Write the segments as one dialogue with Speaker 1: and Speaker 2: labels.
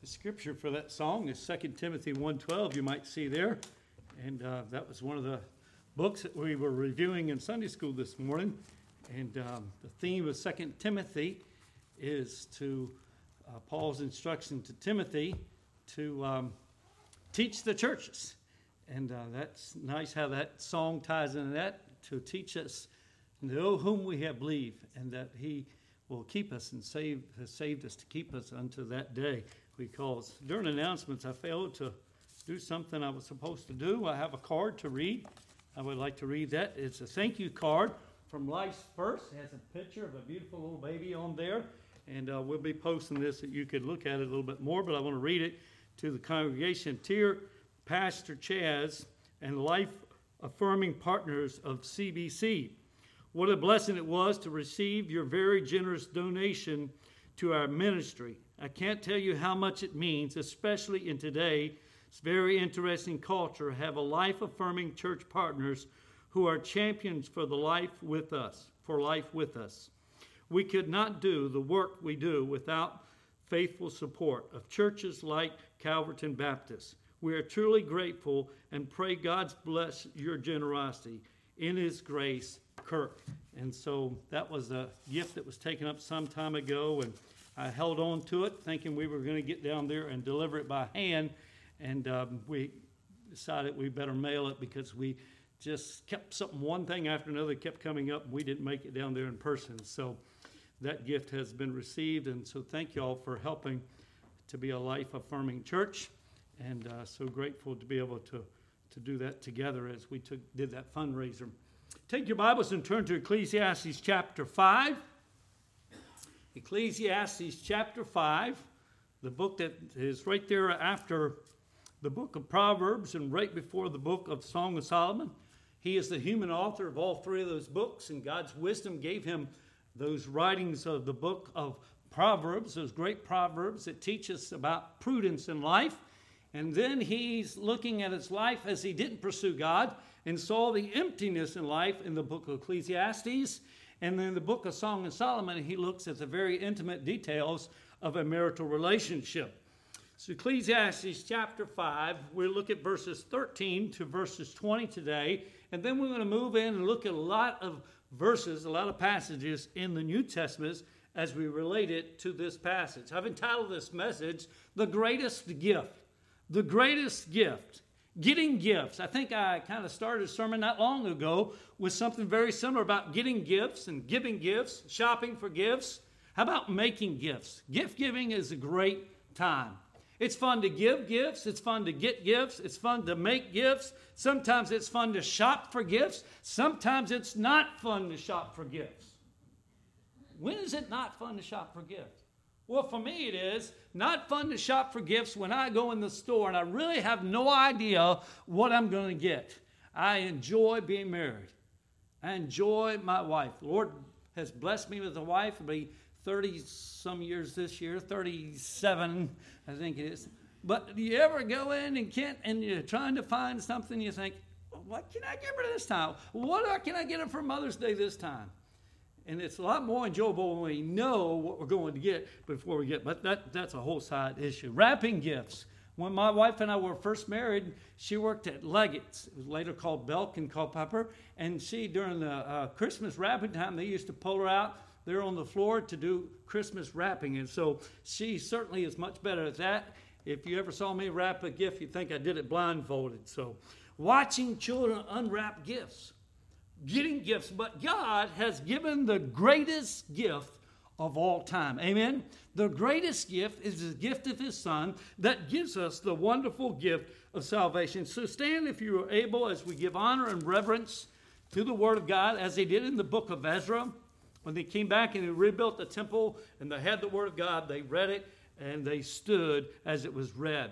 Speaker 1: The scripture for that song is 2 Timothy 1:12, you might see there. And that was one of the books that we were reviewing in Sunday school this morning. And the theme of 2 Timothy is to Paul's instruction to Timothy to teach the churches. And that's nice how that song ties into that, to teach us know whom we have believed, and that he will keep us and has saved us to keep us unto that day. Because during announcements, I failed to do something I was supposed to do. I have a card to read. I would like to read that. It's a thank you card from Life's First. It has a picture of a beautiful little baby on there. And we'll be posting this so you could look at it a little bit more. But I want to read it to the congregation. Dear Pastor Chaz and life-affirming partners of CBC, what a blessing it was to receive your very generous donation to our ministry. I can't tell you how much it means, especially in today's very interesting culture, have a life-affirming church partners who are champions for life with us. We could not do the work we do without faithful support of churches like Calverton Baptist. We are truly grateful and pray God's bless your generosity. In His grace, Kirk. And so that was a gift that was taken up some time ago, and I held on to it thinking we were going to get down there and deliver it by hand, and we decided we better mail it because we just kept one thing after another kept coming up, and we didn't make it down there in person. So that gift has been received, and so thank you all for helping to be a life-affirming church, and so grateful to be able to do that together as we did that fundraiser. Take your Bibles and turn to Ecclesiastes chapter 5. Ecclesiastes chapter 5, the book that is right there after the book of Proverbs and right before the book of Song of Solomon. He is the human author of all three of those books, and God's wisdom gave him those writings of the book of Proverbs, those great Proverbs that teach us about prudence in life. And then he's looking at his life as he didn't pursue God and saw the emptiness in life in the book of Ecclesiastes. And then the book of Song of Solomon, he looks at the very intimate details of a marital relationship. So Ecclesiastes chapter 5, we'll look at verses 13 to verses 20 today. And then we're going to move in and look at a lot of verses, a lot of passages in the New Testament as we relate it to this passage. I've entitled this message, The Greatest Gift. The greatest gift. Getting gifts. I think I kind of started a sermon not long ago with something very similar about getting gifts and giving gifts, shopping for gifts. How about making gifts? Gift giving is a great time. It's fun to give gifts. It's fun to get gifts. It's fun to make gifts. Sometimes it's fun to shop for gifts. Sometimes it's not fun to shop for gifts. When is it not fun to shop for gifts? Well, for me, it is not fun to shop for gifts when I go in the store and I really have no idea what I'm going to get. I enjoy being married. I enjoy my wife. The Lord has blessed me with a wife. It'll be 30-some years this year, 37, I think it is. But do you ever go in and you're trying to find something, you think, what can I give her this time? What can I get her for Mother's Day this time? And it's a lot more enjoyable when we know what we're going to get before we get. But that's a whole side issue. Wrapping gifts. When my wife and I were first married, she worked at Leggett's. It was later called Belk and Culpeper. And she, during the Christmas wrapping time, they used to pull her out there on the floor to do Christmas wrapping. And so she certainly is much better at that. If you ever saw me wrap a gift, you'd think I did it blindfolded. So watching children unwrap gifts. Getting gifts, but God has given the greatest gift of all time. Amen? The greatest gift is the gift of His Son that gives us the wonderful gift of salvation. So stand if you are able as we give honor and reverence to the Word of God as they did in the book of Ezra. When they came back and they rebuilt the temple and they had the Word of God, they read it and they stood as it was read.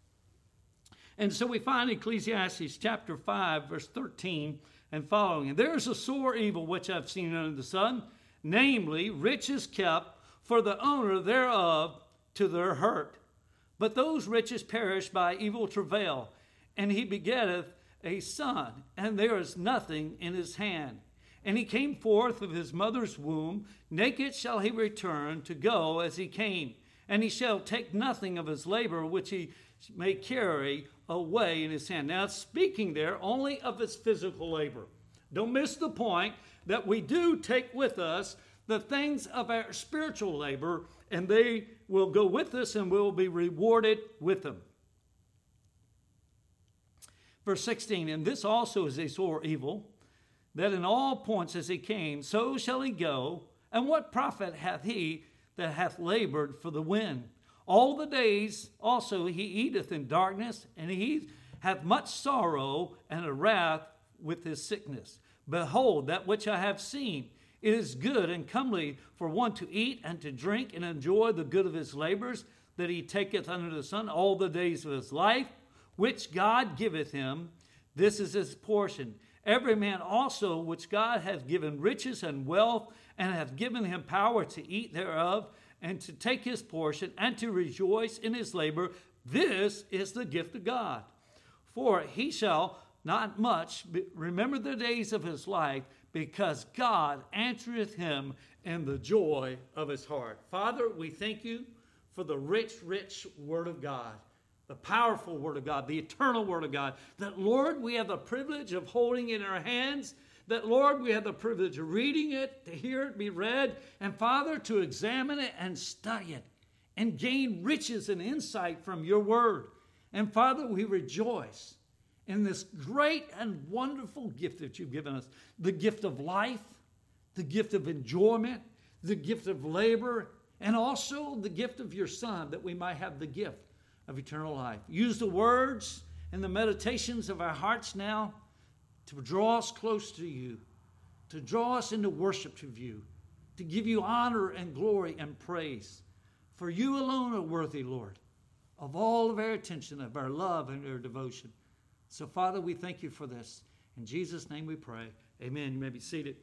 Speaker 1: And so we find Ecclesiastes chapter 5, verse 13 and following. And there is a sore evil which I've seen under the sun, namely, riches kept for the owner thereof to their hurt. But those riches perish by evil travail, and he begetteth a son, and there is nothing in his hand. And he came forth of his mother's womb, naked shall he return to go as he came, and he shall take nothing of his labor which he may carry away in his hand. Now, it's speaking there only of his physical labor. Don't miss the point that we do take with us the things of our spiritual labor, and they will go with us and we'll be rewarded with them. Verse 16, and this also is a sore evil, that in all points as he came, so shall he go. And what profit hath he that hath labored for the wind? All the days also he eateth in darkness, and he hath much sorrow and a wrath with his sickness. Behold, that which I have seen, it is good and comely for one to eat and to drink and enjoy the good of his labors, that he taketh under the sun all the days of his life, which God giveth him. This is his portion. Every man also which God hath given riches and wealth, and hath given him power to eat thereof, and to take his portion, and to rejoice in his labor, this is the gift of God. For he shall not much remember the days of his life, because God answereth him in the joy of his heart. Father, we thank you for the rich, rich word of God, the powerful word of God, the eternal word of God, that, Lord, we have the privilege of holding it in our hands, that, Lord, we have the privilege of reading it, to hear it be read, and, Father, to examine it and study it and gain riches and insight from your word. And, Father, we rejoice in this great and wonderful gift that you've given us, the gift of life, the gift of enjoyment, the gift of labor, and also the gift of your Son, that we might have the gift of eternal life. Use the words and the meditations of our hearts now to draw us close to you, to draw us into worship of you, to give you honor and glory and praise. For you alone are worthy, Lord, of all of our attention, of our love and our devotion. So, Father, we thank you for this. In Jesus' name we pray. Amen. You may be seated.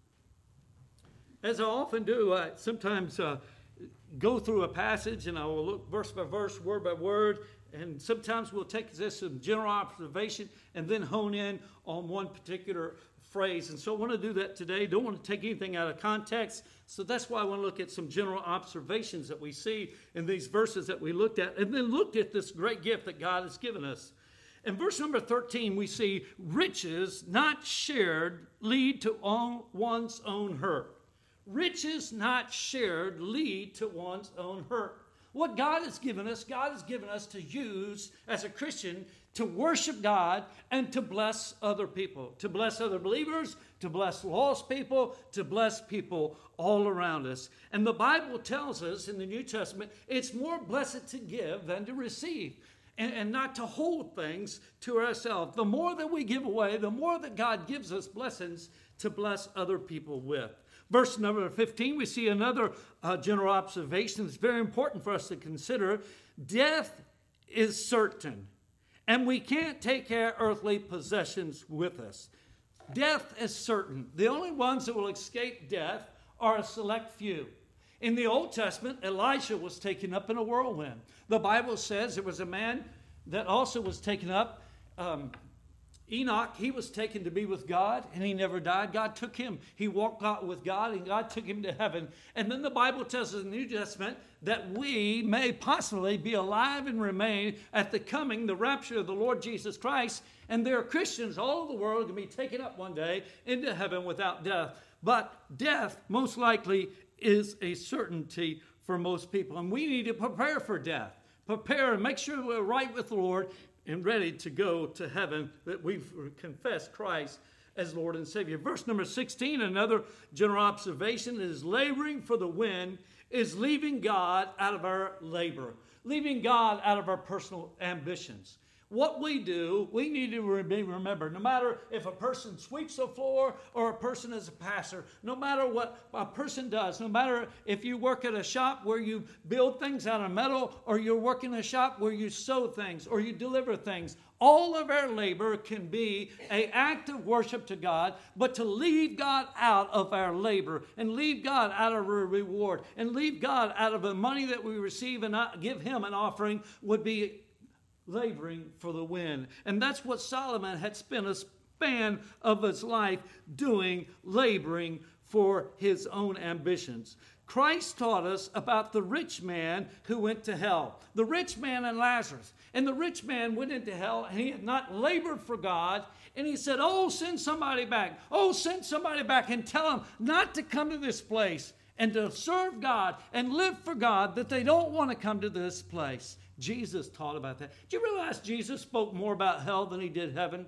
Speaker 1: As I often do, I sometimes go through a passage and I will look verse by verse, word by word, and sometimes we'll take just some general observation and then hone in on one particular phrase. And so I want to do that today. Don't want to take anything out of context. So that's why I want to look at some general observations that we see in these verses that we looked at, and then looked at this great gift that God has given us. In verse number 13, we see riches not shared lead to one's own hurt. Riches not shared lead to one's own hurt. What God has given us to use as a Christian to worship God and to bless other people, to bless other believers, to bless lost people, to bless people all around us. And the Bible tells us in the New Testament, it's more blessed to give than to receive. And not to hold things to ourselves. The more that we give away, the more that God gives us blessings to bless other people with. Verse number 15, we see another general observation that's very important for us to consider. Death is certain, and we can't take our earthly possessions with us. Death is certain. The only ones that will escape death are a select few. In the Old Testament, Elijah was taken up in a whirlwind. The Bible says there was a man that also was taken up. Enoch, he was taken to be with God, and he never died. God took him. He walked out with God, and God took him to heaven. And then the Bible tells us in the New Testament that we may possibly be alive and remain at the coming, the rapture of the Lord Jesus Christ. And there are Christians all over the world going to be taken up one day into heaven without death. But death, most likely, is a certainty for most people. And we need to prepare for death. Prepare and make sure we're right with the Lord and ready to go to heaven, that we've confessed Christ as Lord and Savior. Verse number 16, another general observation is laboring for the wind is leaving God out of our labor, leaving God out of our personal ambitions. What we do, we need to remember, no matter if a person sweeps the floor or a person is a pastor, no matter what a person does, no matter if you work at a shop where you build things out of metal, or you're working in a shop where you sew things or you deliver things, all of our labor can be an act of worship to God, but to leave God out of our labor and leave God out of our reward and leave God out of the money that we receive and not give him an offering would be laboring for the wind. And that's what Solomon had spent a span of his life doing, laboring for his own ambitions. Christ taught us about the rich man who went to hell. The rich man and Lazarus. And the rich man went into hell, and he had not labored for God. And he said, oh, send somebody back. Oh, send somebody back and tell them not to come to this place and to serve God and live for God, that they don't want to come to this place. Jesus taught about that. Do you realize Jesus spoke more about hell than he did heaven?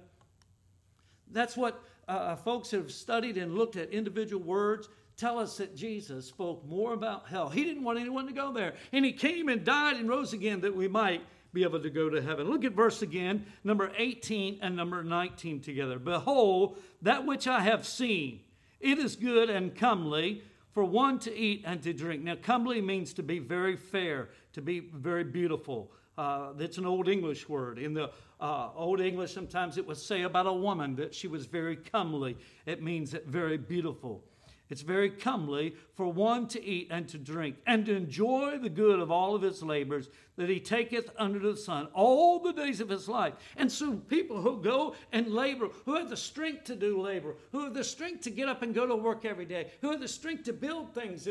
Speaker 1: That's what folks who have studied and looked at individual words tell us, that Jesus spoke more about hell. He didn't want anyone to go there. And he came and died and rose again that we might be able to go to heaven. Look at verse again, number 18 and number 19 together. Behold, that which I have seen, it is good and comely for one to eat and to drink. Now, comely means to be very fair, to be very beautiful. That's an Old English word. In the Old English, sometimes it would say about a woman that she was very comely. It means that very beautiful. It's very comely for one to eat and to drink, and to enjoy the good of all of his labors that he taketh under the sun all the days of his life. And so people who go and labor, who have the strength to do labor, who have the strength to get up and go to work every day, who have the strength to build things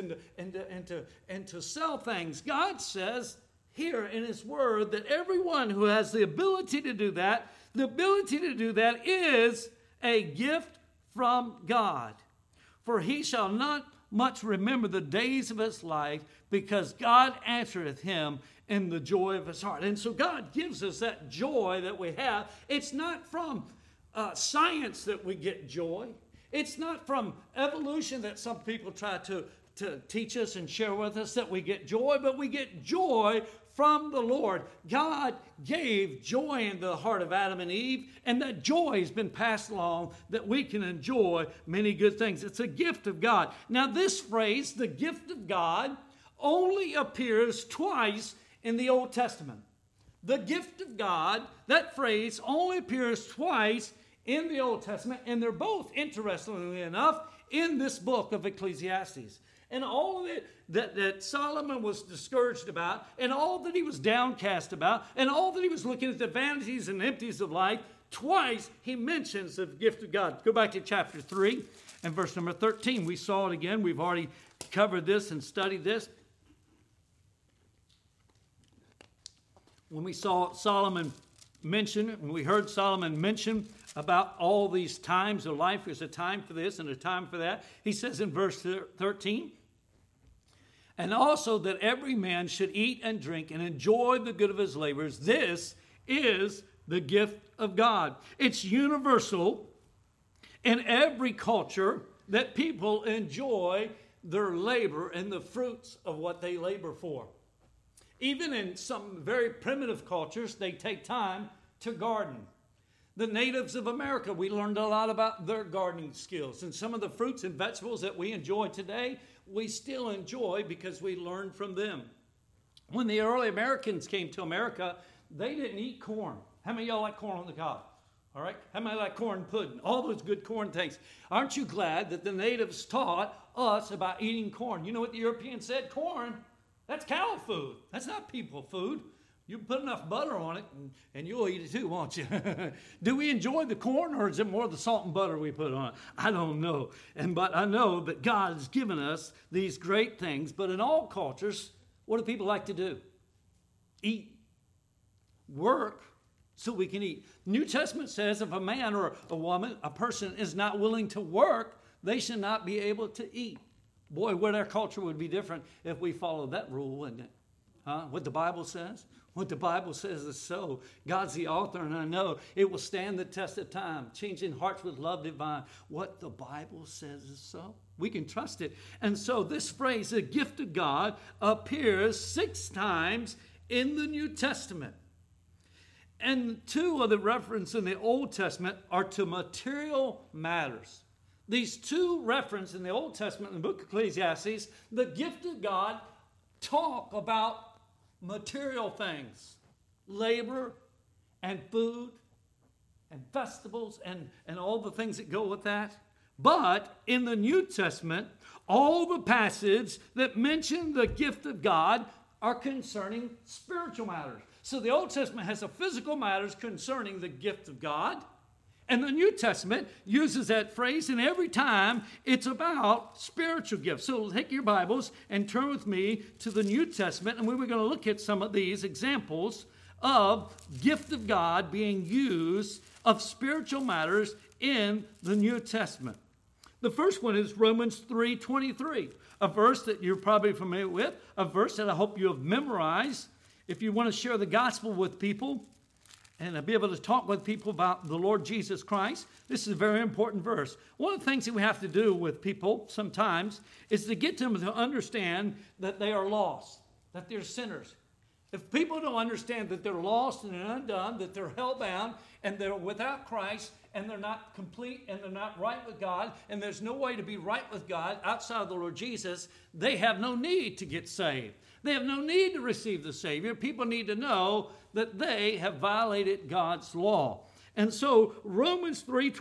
Speaker 1: and to sell things, God says here in his word that everyone who has the ability to do that, the ability to do that is a gift from God. For he shall not much remember the days of his life, because God answereth him in the joy of his heart. And so God gives us that joy that we have. It's not from science that we get joy. It's not from evolution that some people try to teach us and share with us that we get joy, but we get joy from the Lord. God gave joy in the heart of Adam and Eve, and that joy has been passed along that we can enjoy many good things. It's a gift of God. Now, this phrase, the gift of God, only appears twice in the Old Testament. The gift of God, that phrase only appears twice in the Old Testament, and they're both, interestingly enough, in this book of Ecclesiastes. And all of it that Solomon was discouraged about, and all that he was downcast about, and all that he was looking at the vanities and empties of life, twice he mentions the gift of God. Go back to chapter 3 and verse number 13. We saw it again. We've already covered this and studied this. When we saw Solomon mention, and we heard Solomon mention about all these times of life, there's a time for this and a time for that. He says in verse 13, and also that every man should eat and drink and enjoy the good of his labors. This is the gift of God. It's universal in every culture that people enjoy their labor and the fruits of what they labor for. Even in some very primitive cultures, they take time to garden. The natives of America, we learned a lot about their gardening skills. And some of the fruits and vegetables that we enjoy today, we still enjoy because we learned from them. When the early Americans came to America, they didn't eat corn. How many of y'all like corn on the cob? All right? How many like corn pudding? All those good corn things. Aren't you glad that the natives taught us about eating corn? You know what the Europeans said? Corn, that's cow food. That's not people food. You put enough butter on it, and you'll eat it too, won't you? Do we enjoy the corn, or is it more the salt and butter we put on it? I don't know. But I know that God has given us these great things. But in all cultures, what do people like to do? Eat. Work so we can eat. New Testament says if a man or a woman, a person is not willing to work, they should not be able to eat. Boy, what our culture would be different if we followed that rule, wouldn't it? What the Bible says? What the Bible says is so. God's the author, and I know it will stand the test of time, changing hearts with love divine. What the Bible says is so. We can trust it. And so this phrase, the gift of God, appears 6 times in the New Testament. And 2 of the references in the Old Testament are to material matters. These 2 references in the Old Testament, in the book of Ecclesiastes, the gift of God, talk about material things, labor and food and festivals and all the things that go with that. But in the New Testament, all the passages that mention the gift of God are concerning spiritual matters. So the Old Testament has the physical matters concerning the gift of God, And the New Testament uses that phrase, and every time it's about spiritual gifts. So take your Bibles and turn with me to the New Testament, and we're going to look at some of these examples of gift of God being used of spiritual matters in the New Testament. The first one is Romans 3:23, a verse that you're probably familiar with, a verse that I hope you have memorized. If you want to share the gospel with people and be able to talk with people about the Lord Jesus Christ, this is a very important verse. One of the things that we have to do with people sometimes is to get them to understand that they are lost, that they're sinners. If people don't understand that they're lost and they're undone, that they're hell-bound and they're without Christ and they're not complete and they're not right with God and there's no way to be right with God outside of the Lord Jesus, they have no need to get saved. They have no need to receive the Savior. People need to know that they have violated God's law. And so Romans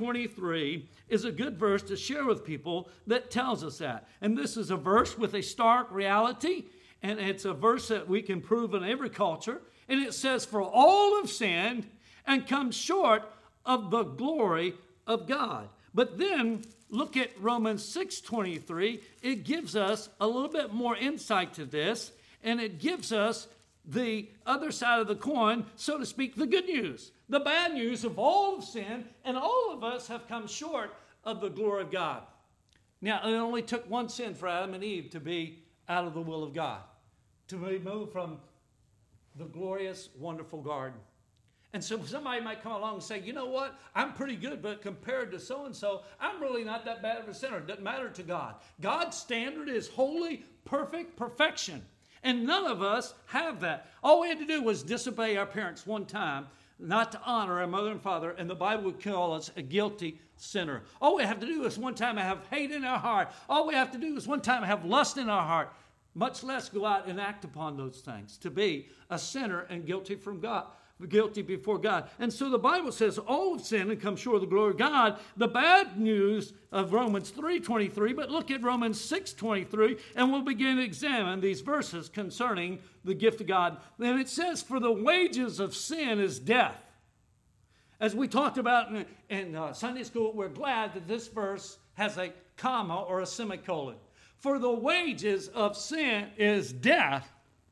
Speaker 1: 3:23 is a good verse to share with people that tells us that. And this is a verse with a stark reality. And it's a verse that we can prove in every culture. And it says, for all have sinned and come short of the glory of God. But then look at Romans 6:23. It gives us a little bit more insight to this. And it gives us the other side of the coin, so to speak, the good news. The bad news of all have sinned and all of us have come short of the glory of God. Now, it only took one sin for Adam and Eve to be out of the will of God, to be moved from the glorious, wonderful garden. And so somebody might come along and say, you know what, I'm pretty good, but compared to so-and-so, I'm really not that bad of a sinner. It doesn't matter to God. God's standard is holy, perfect, perfection. And none of us have that. All we had to do was disobey our parents one time, not to honor our mother and father, and the Bible would call us a guilty sinner. All we have to do is one time have hate in our heart. All we have to do is one time have lust in our heart. Much less go out and act upon those things, to be a sinner and guilty from God, guilty before God. And so the Bible says all have sinned and come short of the glory of God. The bad news of Romans 3:23, but look at Romans 6:23, and we'll begin to examine these verses concerning the gift of God. And it says, for the wages of sin is death. As we talked about in Sunday school, we're glad that this verse has a comma or a semicolon. For the wages of sin is death,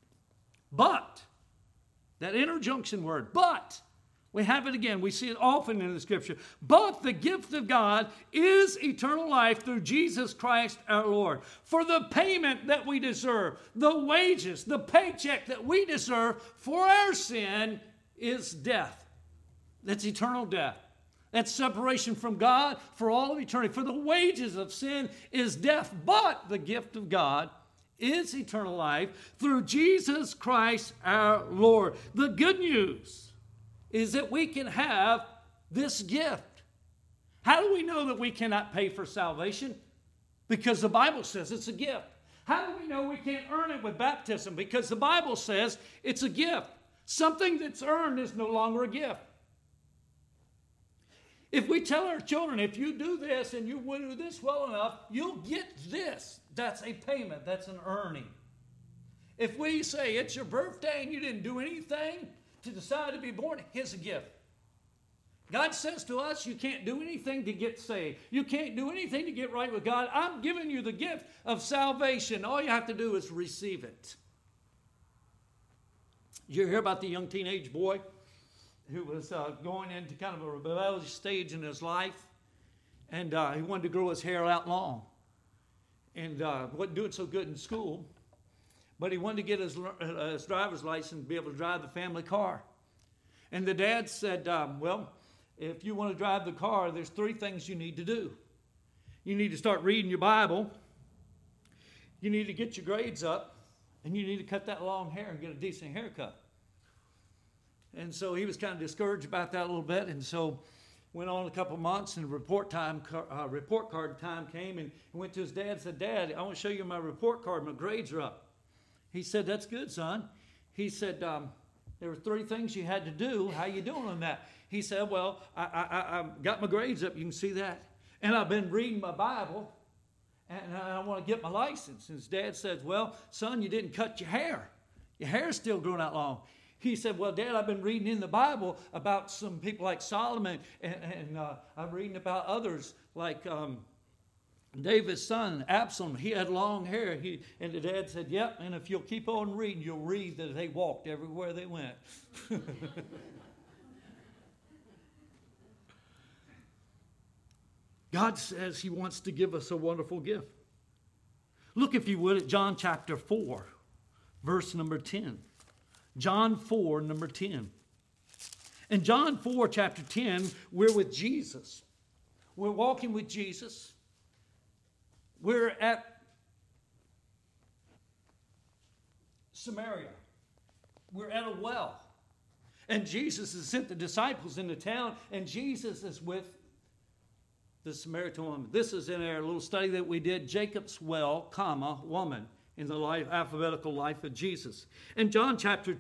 Speaker 1: but, that interjunction word, but, we have it again. We see it often in the Scripture. But the gift of God is eternal life through Jesus Christ our Lord. For the payment that we deserve, the wages, the paycheck that we deserve for our sin is death. That's eternal death. That's separation from God for all of eternity. For the wages of sin is death, but the gift of God is eternal life through Jesus Christ our Lord. The good news is that we can have this gift. How do we know that we cannot pay for salvation? Because the Bible says it's a gift. How do we know we can't earn it with baptism? Because the Bible says it's a gift. Something that's earned is no longer a gift. If we tell our children, if you do this and you will do this well enough, you'll get this. That's a payment. That's an earning. If we say it's your birthday and you didn't do anything to decide to be born, here's a gift. God says to us, you can't do anything to get saved. You can't do anything to get right with God. I'm giving you the gift of salvation. All you have to do is receive it. Did you hear about the young teenage boy who was going into kind of a rebellious stage in his life, and he wanted to grow his hair out long, and wasn't doing so good in school, but he wanted to get his driver's license and be able to drive the family car. And the dad said, well, if you want to drive the car, there's 3 things you need to do. You need to start reading your Bible, you need to get your grades up, and you need to cut that long hair and get a decent haircut. And so he was kind of discouraged about that a little bit, and so went on a couple months, and report card time came, and he went to his dad and said, Dad, I want to show you my report card. My grades are up. He said, that's good, son. He said, there were 3 things you had to do. How you doing on that? He said, well, I got my grades up. You can see that. And I've been reading my Bible, and I want to get my license. And his dad says, well, son, you didn't cut your hair. Your hair's still growing out long. He said, well, Dad, I've been reading in the Bible about some people like Solomon, and I'm reading about others like David's son, Absalom. He had long hair. And the dad said, yep, and if you'll keep on reading, you'll read that they walked everywhere they went. God says he wants to give us a wonderful gift. Look, if you would, at John chapter 4, verse number 10. John 4, number 10. In John 4, chapter 10, we're with Jesus. We're walking with Jesus. We're at Samaria. We're at a well. And Jesus has sent the disciples into town, and Jesus is with the Samaritan woman. This is in our little study that we did, Jacob's well, comma, woman, in the alphabetical life of Jesus. In John chapter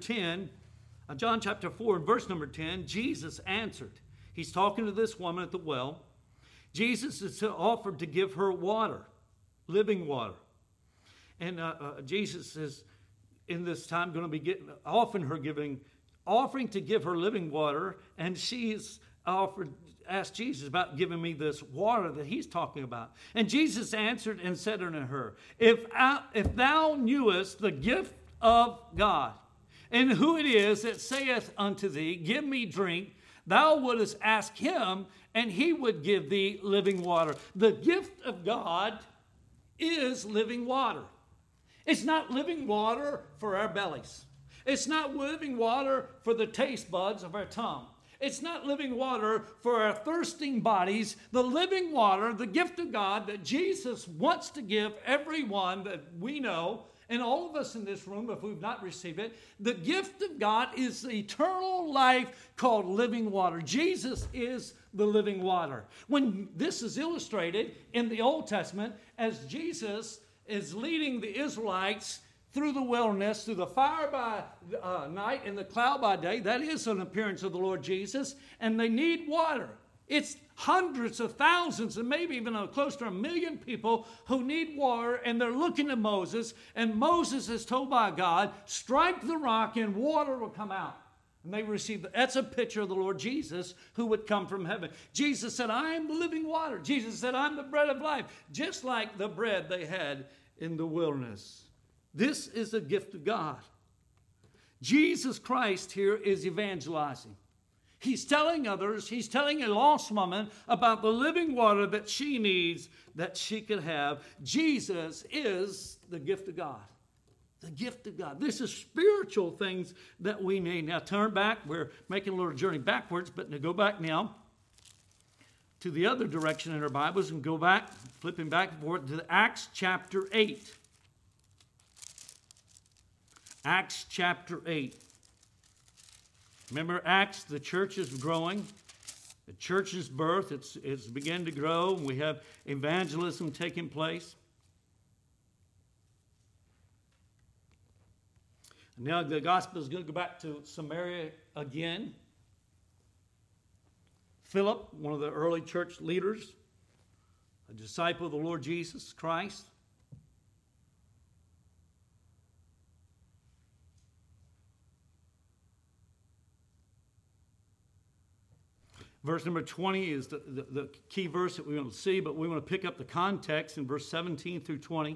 Speaker 1: 4, and verse number 10, Jesus answered. He's talking to this woman at the well. Jesus is offered to give her water, living water. And Jesus is, in this time, going to be offering to give her living water, and she's asked Jesus about giving me this water that he's talking about. And Jesus answered and said unto her, if thou knewest the gift of God, and who it is that saith unto thee, give me drink, thou wouldest ask him, and he would give thee living water. The gift of God is living water. It's not living water for our bellies. It's not living water for the taste buds of our tongue. It's not living water for our thirsting bodies. The living water, the gift of God that Jesus wants to give everyone that we know, and all of us in this room, if we've not received it, the gift of God is the eternal life called living water. Jesus is the living water. When this is illustrated in the Old Testament, as Jesus is leading the Israelites through the wilderness, through the fire by night and the cloud by day, that is an appearance of the Lord Jesus, and they need water. It's hundreds of thousands and maybe even close to 1 million people who need water, and they're looking to Moses, and Moses is told by God, strike the rock and water will come out. And they receive that. That's a picture of the Lord Jesus who would come from heaven. Jesus said, I am the living water. Jesus said, I'm the bread of life, just like the bread they had in the wilderness. This is the gift of God. Jesus Christ here is evangelizing. He's telling others, he's telling a lost woman about the living water that she needs, that she could have. Jesus is the gift of God. The gift of God. This is spiritual things that we need. Now turn back. We're making a little journey backwards, but to go back now to the other direction in our Bibles and go back, flipping back and forth to Acts chapter 8. Acts chapter 8. Remember Acts, the church is growing. The church's birth, it's beginning to grow. We have evangelism taking place. Now the gospel is going to go back to Samaria again. Philip, one of the early church leaders, a disciple of the Lord Jesus Christ. Verse number 20 is the key verse that we want to see, but we want to pick up the context in verse 17 through 20.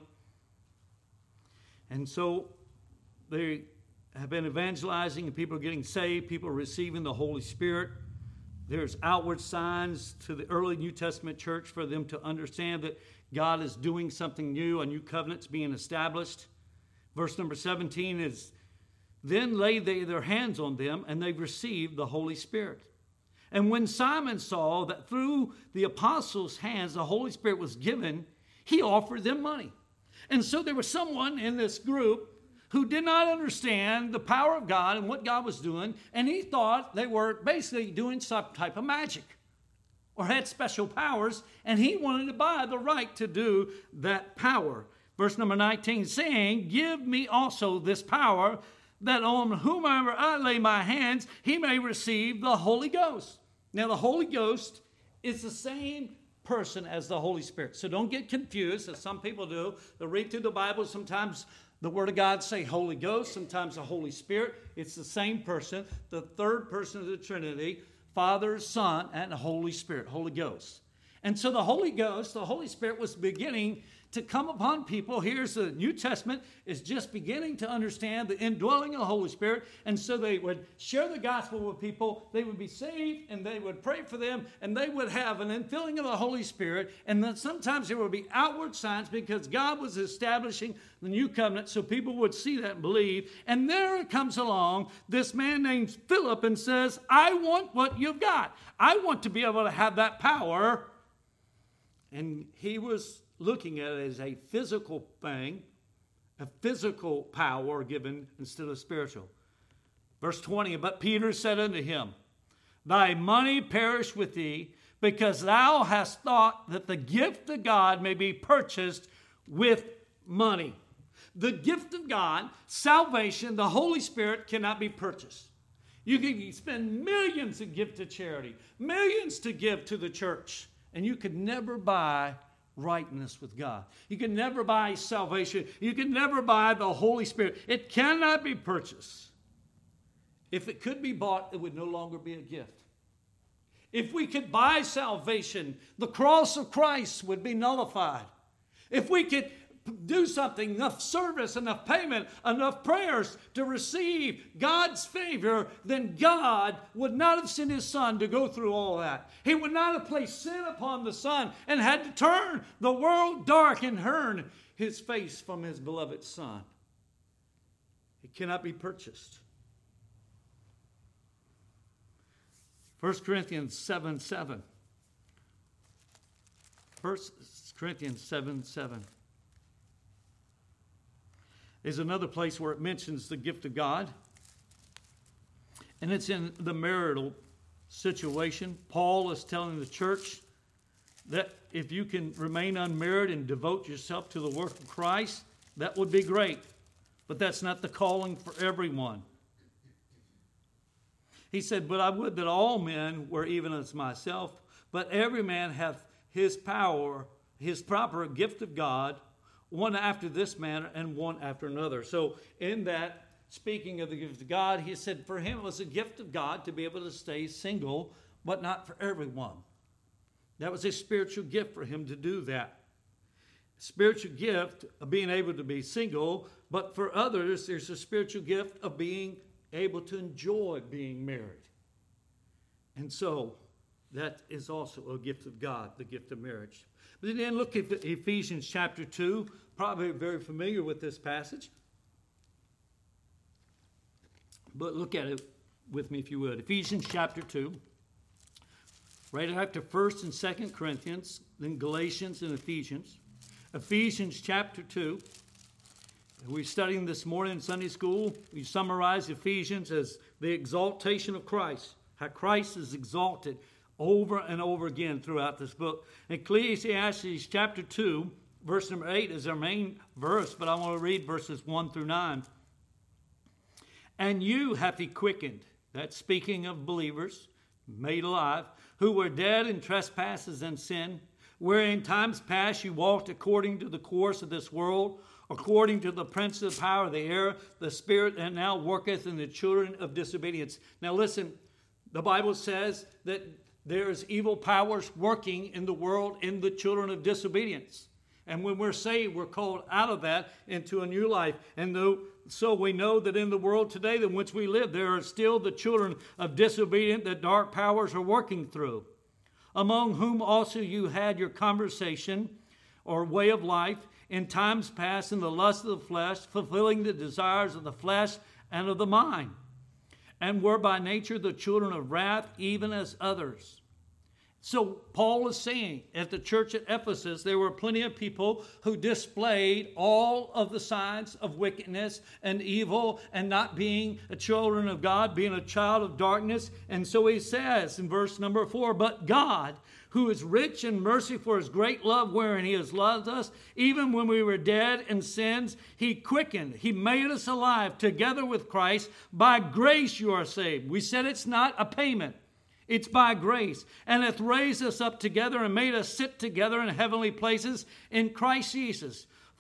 Speaker 1: And so they have been evangelizing, and people are getting saved, people are receiving the Holy Spirit. There's outward signs to the early New Testament church for them to understand that God is doing something new, a new covenant's being established. Verse number 17 is, then laid they their hands on them, and they received the Holy Spirit. And when Simon saw that through the apostles' hands the Holy Spirit was given, he offered them money. And so there was someone in this group who did not understand the power of God and what God was doing, and he thought they were basically doing some type of magic or had special powers, and he wanted to buy the right to do that power. Verse number 19, saying, give me also this power, that on whomever I lay my hands, he may receive the Holy Ghost. Now, the Holy Ghost is the same person as the Holy Spirit. So don't get confused, as some people do. They'll read through the Bible. Sometimes The Word of God say Holy Ghost, sometimes the Holy Spirit. It's the same person, the third person of the Trinity, Father, Son, and the Holy Spirit, Holy Ghost. And so the Holy Ghost, the Holy Spirit was beginning to come upon people. Here's the New Testament is just beginning to understand the indwelling of the Holy Spirit. And so they would share the gospel with people. They would be saved, and they would pray for them, and they would have an infilling of the Holy Spirit. And then sometimes there would be outward signs because God was establishing the new covenant so people would see that and believe. And there comes along this man named Philip and says, I want what you've got. I want to be able to have that power. And he was looking at it as a physical thing, a physical power given instead of spiritual. Verse 20, but Peter said unto him, thy money perish with thee, because thou hast thought that the gift of God may be purchased with money. The gift of God, salvation, the Holy Spirit cannot be purchased. You can spend millions to give to charity, millions to give to the church, and you could never buy rightness with God. You can never buy salvation. You can never buy the Holy Spirit. It cannot be purchased. If it could be bought, it would no longer be a gift. If we could buy salvation, the cross of Christ would be nullified. If we could do something, enough service, enough payment, enough prayers to receive God's favor, then God would not have sent his Son to go through all that. He would not have placed sin upon the Son and had to turn the world dark and turn his face from his beloved Son. It cannot be purchased. 1 Corinthians 7:7. 1 Corinthians 7:7. Is another place where it mentions the gift of God. And it's in the marital situation. Paul is telling the church that if you can remain unmarried and devote yourself to the work of Christ, that would be great. But that's not the calling for everyone. He said, but I would that all men were even as myself, but every man hath his power, his proper gift of God, one after this manner and one after another. So in that, speaking of the gift of God, he said for him it was a gift of God to be able to stay single, but not for everyone. That was a spiritual gift for him to do that. Spiritual gift of being able to be single, but for others there's a spiritual gift of being able to enjoy being married. And so that is also a gift of God, the gift of marriage. But then look at Ephesians chapter 2. Probably very familiar with this passage. But look at it with me if you would. Ephesians chapter 2. Right after 1st and 2nd Corinthians, then Galatians and Ephesians. Ephesians chapter 2. We're studying this morning in Sunday school. We summarize Ephesians as the exaltation of Christ. How Christ is exalted over and over again throughout this book. Ecclesiastes chapter 2, verse number 8 is our main verse, but I want to read verses 1 through 9. And you hath he quickened, that's speaking of believers, made alive, who were dead in trespasses and sin, where in times past you walked according to the course of this world, according to the prince of the power of the air, the spirit that now worketh in the children of disobedience. Now listen, the Bible says that there's evil powers working in the world in the children of disobedience. And when we're saved, we're called out of that into a new life. And so we know that in the world today in which we live, there are still the children of disobedience that dark powers are working through, among whom also you had your conversation or way of life in times past in the lust of the flesh, fulfilling the desires of the flesh and of the mind, and were by nature the children of wrath, even as others. So Paul is saying at the church at Ephesus, there were plenty of people who displayed all of the signs of wickedness and evil and not being a children of God, being a child of darkness. And so he says in verse number 4, but God, who is rich in mercy for his great love wherein he has loved us, even when we were dead in sins, he quickened, he made us alive together with Christ. By grace you are saved. We said it's not a payment. It's by grace, and hath raised us up together and made us sit together in heavenly places in Christ Jesus,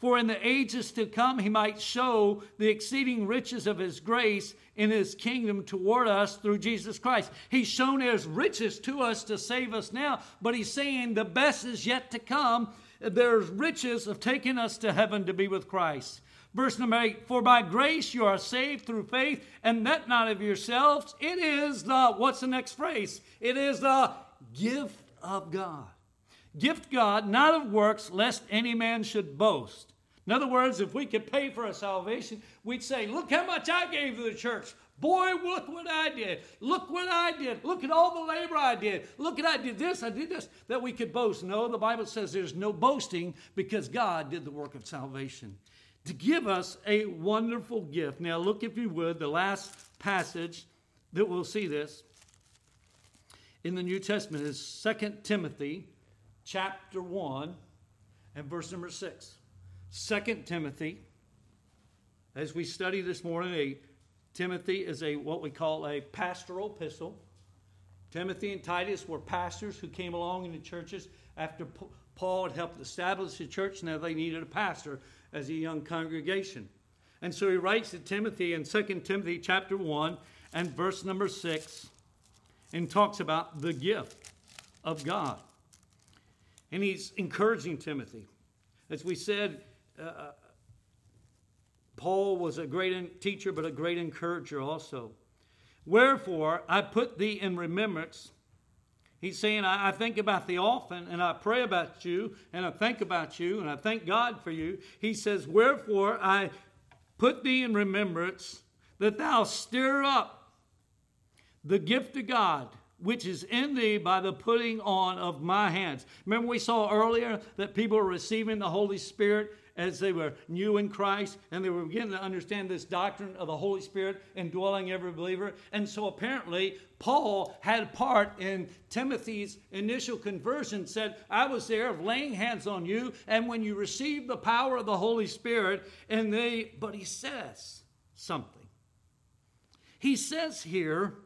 Speaker 1: for in the ages to come he might show the exceeding riches of his grace in his kingdom toward us through Jesus Christ. He's shown his riches to us to save us now, but he's saying the best is yet to come. There's riches of taking us to heaven to be with Christ. Verse number 8, for by grace you are saved through faith, and that not of yourselves. It is the, what's the next phrase? It is the gift of God. Gift God, not of works, lest any man should boast. In other words, if we could pay for our salvation, we'd say, look how much I gave to the church. Boy, look what I did. Look what I did. Look at all the labor I did. Look at I did this, that we could boast. No, the Bible says there's no boasting because God did the work of salvation to give us a wonderful gift. Now look, if you would, the last passage that we'll see this in the New Testament is 2 Timothy chapter 1 and verse number 6. 2 Timothy, as we study this morning, Timothy is what we call a pastoral epistle. Timothy and Titus were pastors who came along in the churches after Paul had helped establish the church. Now they needed a pastor as a young congregation. And so he writes to Timothy in 2 Timothy chapter 1 and verse number 6 and talks about the gift of God. And he's encouraging Timothy. As we said, Paul was a great teacher, but a great encourager also. Wherefore, I put thee in remembrance. He's saying, I think about thee often, and I pray about you, and I think about you, and I thank God for you. He says, wherefore, I put thee in remembrance that thou stir up the gift of God, which is in thee by the putting on of my hands. Remember we saw earlier that people were receiving the Holy Spirit as they were new in Christ, and they were beginning to understand this doctrine of the Holy Spirit indwelling every believer. And so apparently Paul had part in Timothy's initial conversion, said, I was there of laying hands on you, and when you receive the power of the Holy Spirit, but he says something. He says here,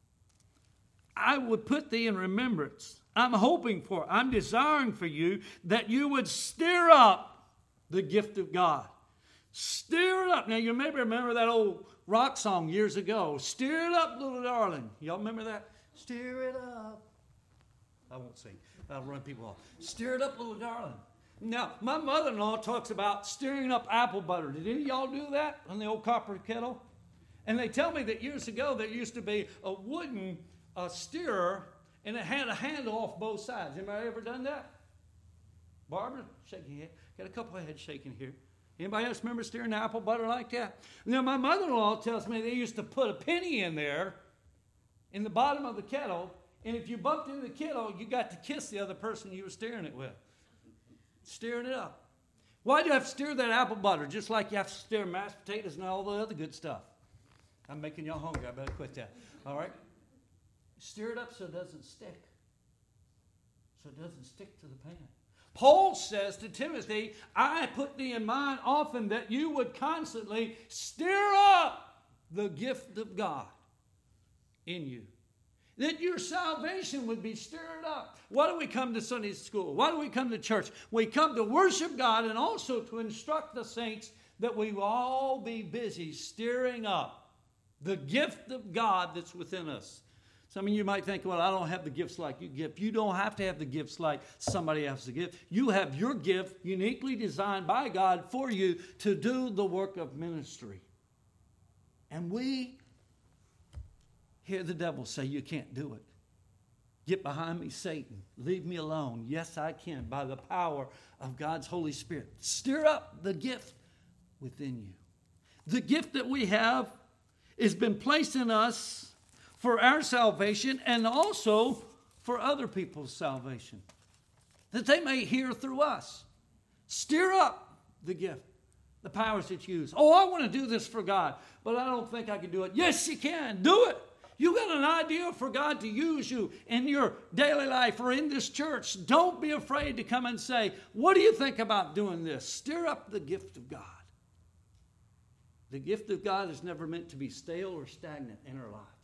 Speaker 1: I would put thee in remembrance. I'm hoping for, I'm desiring for you that you would stir up the gift of God. Stir it up. Now, you maybe remember that old rock song years ago. Stir it up, little darling. Y'all remember that? Stir it up. I won't sing. That'll run people off. Stir it up, little darling. Now, my mother-in-law talks about stirring up apple butter. Did any of y'all do that on the old copper kettle? And they tell me that years ago there used to be a wooden stirrer, and it had a handle off both sides. Anybody ever done that? Barbara, shake your head. Got a couple of heads shaking here. Anybody else remember stirring the apple butter like that? Now, my mother-in-law tells me they used to put a penny in there in the bottom of the kettle, and if you bumped into the kettle, you got to kiss the other person you were stirring it with. Stirring it up. Why do you have to stir that apple butter? Just like you have to stir mashed potatoes and all the other good stuff. I'm making y'all hungry. I better quit that. All right? Stir it up so it doesn't stick. So it doesn't stick to the pan. Paul says to Timothy, I put thee in mind often that you would constantly stir up the gift of God in you. That your salvation would be stirred up. Why do we come to Sunday school? Why do we come to church? We come to worship God and also to instruct the saints that we will all be busy stirring up the gift of God that's within us. Some of you might think, well, I don't have the gifts like you give. You don't have to have the gifts like somebody else to give. You have your gift uniquely designed by God for you to do the work of ministry. And we hear the devil say, you can't do it. Get behind me, Satan. Leave me alone. Yes, I can, by the power of God's Holy Spirit. Stir up the gift within you. The gift that we have has been placed in us for our salvation and also for other people's salvation, that they may hear through us. Stir up the gift, the powers that you use. Oh, I want to do this for God, but I don't think I can do it. Yes, you can. Do it. You got an idea for God to use you in your daily life or in this church. Don't be afraid to come and say, what do you think about doing this? Stir up the gift of God. The gift of God is never meant to be stale or stagnant in our lives.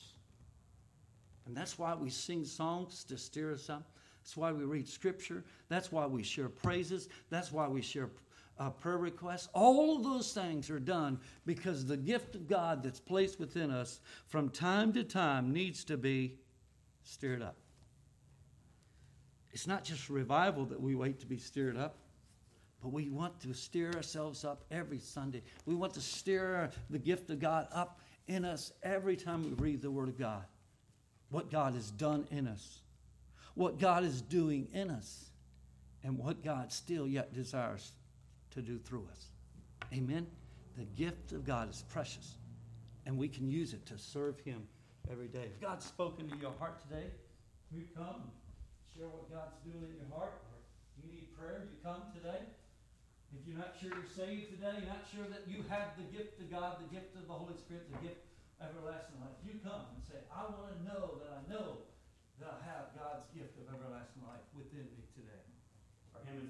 Speaker 1: And that's why we sing songs to stir us up. That's why we read Scripture. That's why we share praises. That's why we share prayer requests. All of those things are done because the gift of God that's placed within us from time to time needs to be stirred up. It's not just revival that we wait to be stirred up, but we want to stir ourselves up every Sunday. We want to stir the gift of God up in us every time we read the Word of God. What God has done in us, what God is doing in us, and what God still yet desires to do through us. Amen? The gift of God is precious, and we can use it to serve Him every day. If God's spoken to your heart today, you come and share what God's doing in your heart. Or you need prayer, you come today. If you're not sure you're saved today, you're not sure that you have the gift of God, the gift of the Holy Spirit, the gift of everlasting life, you come and say, I want to know that I have God's gift of everlasting life within me.